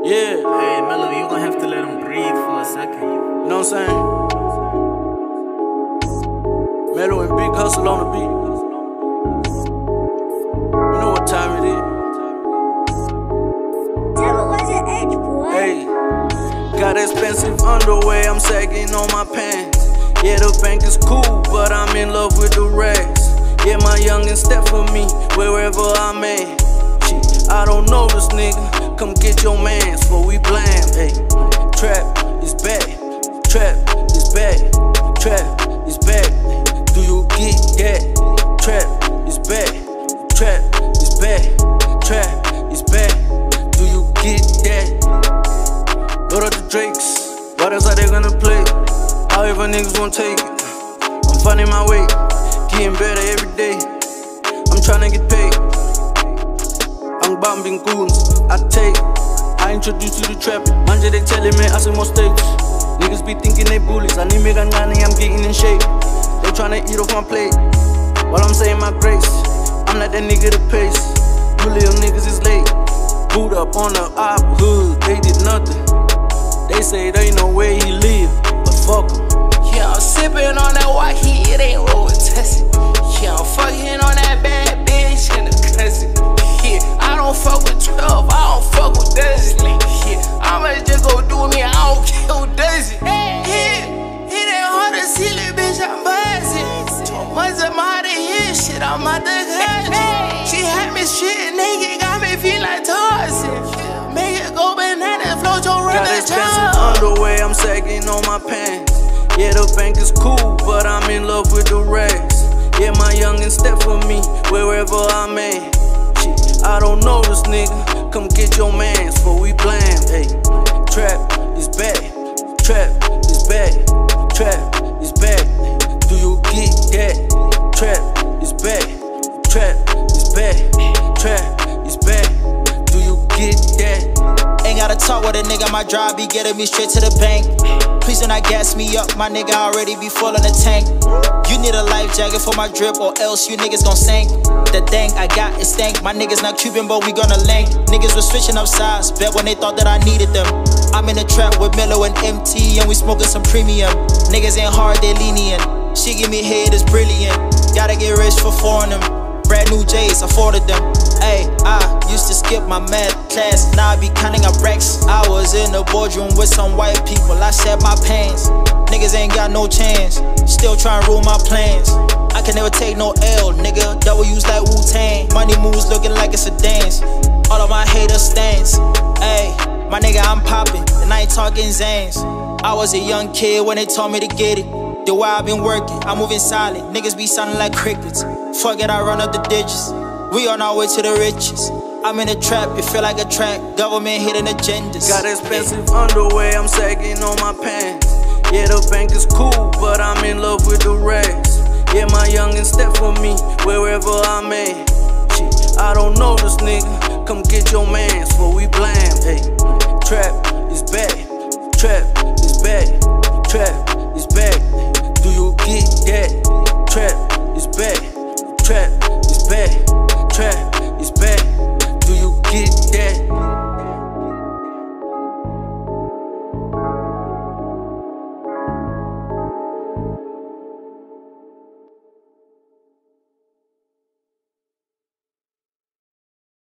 Yeah. Hey, Mellow, you gon' have to let him breathe for a second. You know what I'm saying? Mellow and Big Hustle on the beat. You know what time it is. Tell me what's your age, boy. Hey, got expensive underwear, I'm sagging on my pants. Yeah, the bank is cool, but I'm in love with the racks. Yeah, my youngin' step for me wherever I'm at. Shit, I don't know this nigga, come get your mans, for we blam. Hey, trap is back, trap is back, trap is back. Do you get that? Trap is back, trap is back, trap is back. Do you get that? Go to the Drakes, what else are they gonna play? However niggas won't take it. I'm finding my way, getting better every day. I'm tryna get paid. I'm bombing goons, I take. I introduce you to trapping. Manje they telling me I see more stakes. Niggas be thinking they bullies. I need me ganani, I'm getting in shape. They tryna eat off my plate while I'm saying my grace. I'm not that nigga to pace. You little niggas is late. Boot up on the op hood, they did nothing. They say they know where he live, but fuck him. Yeah, I'm sipping on that white heat, it ain't roll testing. Yeah, I'm fucking on that bad bitch in the classic. Yeah, I don't fuck with 12, I don't fuck with Desi. Yeah, I'ma just go do me, I don't care who does it. Yeah, it ain't hard to see, little bitch, I'm buzzing. 2 months I'm out of here, shit, I'm out the country. She had me shit naked, got me feel like Tarzan. Make it go bananas, float your run Got the expensive job. underwear, I'm sagging on my pants. Yeah, the bank is cool, but I'm in love with the racks. Yeah, my youngin' step for me wherever I'm at. Shit, I don't know this nigga, come get your mans, for we blam. Hey, trap is back, trap is back, trap is back. Do you get that? Trap is back, trap is back, trap is back. Do you get that? Ain't gotta talk with a nigga, my drive be getting me straight to the bank. Please do not gas me up, my nigga already be full in the tank. You need a life jacket for my drip or else you niggas gon' sink. The dank I got is stank, my niggas not Cuban but we gonna link. Niggas was switching up sides, bet when they thought that I needed them. I'm in the trap with Mellow and MT and we smoking some premium. Niggas ain't hard, they lenient. She give me head, it's brilliant. Gotta get rich for foreign them. Brand new J's, afforded them. Ayy, I used to skip my math class, now I be counting up racks. I was in the boardroom with some white people, I shat my pants. Niggas ain't got no chance, still trying to rule my plans. I can never take no L, nigga, W's like Wu-Tang. Money moves looking like it's a dance, all of my haters stands. Ayy, my nigga, I'm popping, and I ain't talking Zans. I was a young kid when they told me to get it. The way I been working, I'm moving silent. Niggas be sounding like crickets. Fuck it, I run up the digits. We on our way to the riches. I'm in a trap, it feel like a track. Government hidden agendas. Got expensive underwear, I'm sagging on my pants. Yeah, the bank is cool, but I'm in love with the racks. Yeah, my youngin' step for me wherever I'm at. Shit, I don't know this nigga, come get your mans, for we blam. Hey, trap is back, trap